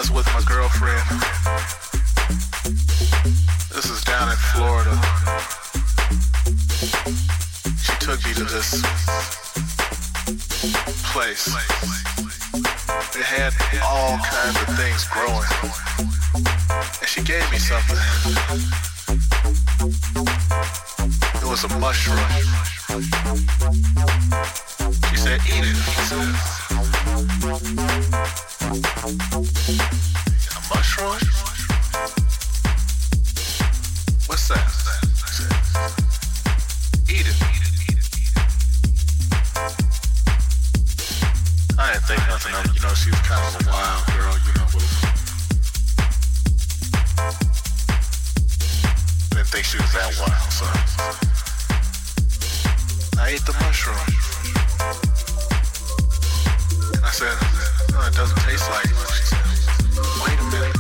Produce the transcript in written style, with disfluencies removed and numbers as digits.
was with my girlfriend. This is down in Florida. She took me to this place. It had all kinds of things growing. And she gave me something. It was a mushroom. She said, eat it. He said, a mushroom? What's that? I said, eat it. I didn't think nothing of it. You know, she was kind of a wild girl, you know. I didn't think she was that wild, so I ate the mushroom. And I said, no, it doesn't taste like it. She said, wait a minute.